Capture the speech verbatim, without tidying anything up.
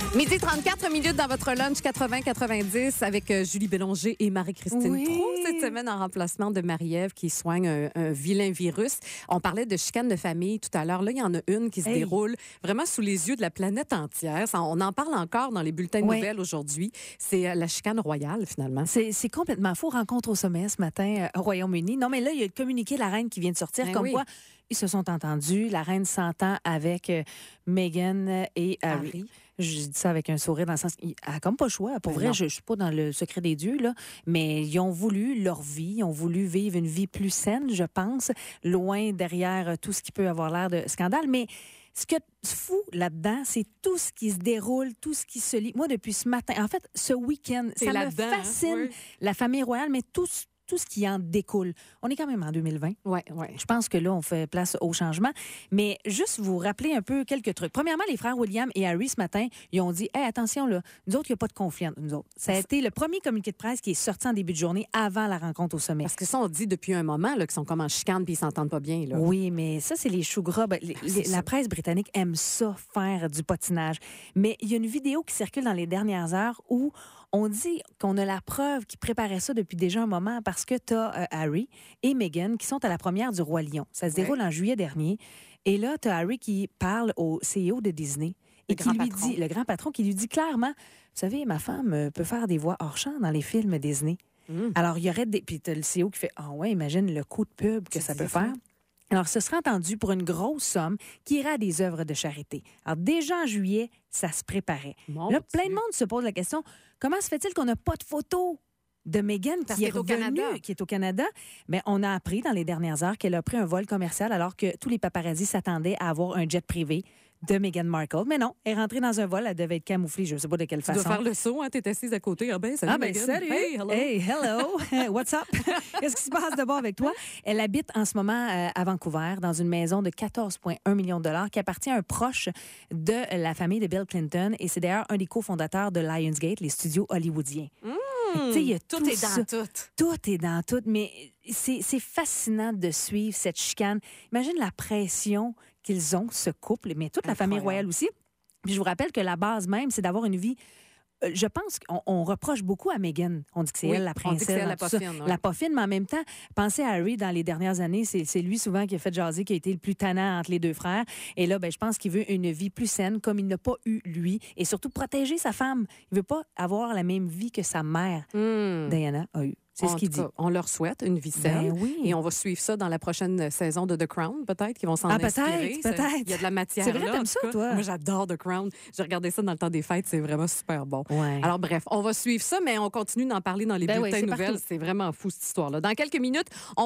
Midi trente-quatre minutes dans votre lunch quatre-vingts quatre-vingt-dix avec euh, Julie Bélanger et Marie-Christine Oui. Proulx cette semaine en remplacement de Marie-Ève qui soigne un, un vilain virus. On parlait de chicane de famille tout à l'heure. Là, il y en a une qui se Hey. déroule vraiment sous les yeux de la planète entière. Ça, on en parle encore dans les bulletins de Oui. nouvelles aujourd'hui. C'est euh, la chicane royale, finalement. C'est, c'est complètement faux. Rencontre au sommet ce matin euh, au Royaume-Uni. Non, mais là, il y a le communiqué de la reine qui vient de sortir. Ben comme oui. quoi, ils se sont entendus. La reine s'entend avec euh, Meghan et Harry. Harry. Je dis ça avec un sourire dans le sens... Elle n'a comme pas le choix. Pour Ben vrai, non. je ne suis pas dans le secret des dieux, là. Mais ils ont voulu leur vie. Ils ont voulu vivre une vie plus saine, je pense. Loin derrière euh, tout ce qui peut avoir l'air de scandale. Mais... ce qui est fou là-dedans, c'est tout ce qui se déroule, tout ce qui se lit. Moi, depuis ce matin, en fait, ce week-end, T'es ça me là-dedans, hein? fascine, Oui. la famille royale, mais tout, tout ce qui en découle. On est quand même en deux mille vingt. Oui, oui. Je pense que là, on fait place au changement. Mais juste vous rappeler un peu quelques trucs. Premièrement, les frères William et Harry, ce matin, ils ont dit, hey, attention, là, nous autres, il n'y a pas de conflit entre nous autres. Ça a été le premier communiqué de presse qui est sorti en début de journée avant la rencontre au sommet. Parce que ça, on dit depuis un moment là, qu'ils sont comme en chicane puis ils s'entendent pas bien. Là. Oui, mais ça, c'est les choux gras. Ben, les- les- c'est la ça. presse britannique aime ça, faire du patinage. Mais il y a une vidéo qui circule dans les dernières heures où on dit qu'on a la preuve qu'ils préparaient ça depuis déjà un moment parce que tu as Harry et Meghan qui sont à la première du Roi Lion. Ça se Ouais. déroule en juillet dernier. Et là, tu as Harry qui parle au C E O de Disney. Le Et qui grand lui patron. dit, le grand patron qui lui dit clairement, vous savez, ma femme euh, peut faire des voix hors champ dans les films Disney. Mm. Alors, il y aurait des... Puis t'as le C E O qui fait, ah ouais, imagine le coup de pub que Tu ça disais peut ça. faire. Alors, ce sera entendu pour une grosse somme qui ira à des œuvres de charité. Alors, déjà en juillet, ça se préparait. Mon là, plein Dieu. de monde se pose la question, comment se fait-il qu'on n'a pas de photos de Meghan Parce qui est qu'elle est au revenue, Canada. qui est au Canada? Mais on a appris dans les dernières heures qu'elle a pris un vol commercial alors que tous les paparazzis s'attendaient à avoir un jet privé de Meghan Markle. Mais non, elle est rentrée dans un vol, elle devait être camouflée, je ne sais pas de quelle Tu façon. dois faire le saut, hein? T'es assise à côté. Ah ben, salut, Ah ben Meghan. salut! Hey, hello. Hey, hello! What's up? Qu'est-ce qui se passe de bon avec toi? Elle habite en ce moment euh, à Vancouver, dans une maison de quatorze virgule un millions de dollars qui appartient à un proche de la famille de Bill Clinton. Et c'est d'ailleurs un des cofondateurs de Lionsgate, les studios hollywoodiens. Tu sais, il y a Tout, tout est ça. dans tout. Tout est dans tout, mais c'est, c'est fascinant de suivre cette chicane. Imagine la pression qu'ils ont, ce couple, mais toute la famille Incroyable. royale aussi. Puis je vous rappelle que la base même, c'est d'avoir une vie... euh, Je pense qu'on on reproche beaucoup à Meghan. On dit que c'est Oui, elle, la on dit princesse. que c'est elle, la dans tout ça. poffine, ouais. La poffine, mais en même temps, pensez à Harry dans les dernières années. C'est, c'est lui souvent qui a fait jaser, qui a été le plus tannant entre les deux frères. Et là, ben, je pense qu'il veut une vie plus saine, comme il n'a pas eu lui. Et surtout, protéger sa femme. Il veut pas avoir la même vie que sa mère, Hmm. Diana, a eu. C'est En ce qu'il tout dit. cas, on leur souhaite une vie saine. Ben oui. Et on va suivre ça dans la prochaine saison de The Crown, peut-être, qu'ils vont s'en Ah, peut-être, inspirer. Ça- peut-être. Il y a de la matière C'est vrai, là, t'aimes en tout ça, cas. toi? Moi, j'adore The Crown. J'ai regardé ça dans le temps des fêtes. C'est vraiment super bon. Ouais. Alors, bref, on va suivre ça, mais on continue d'en parler dans les Ben oui, bulletins c'est de nouvelles. partout. C'est vraiment fou, cette histoire-là. Dans quelques minutes, on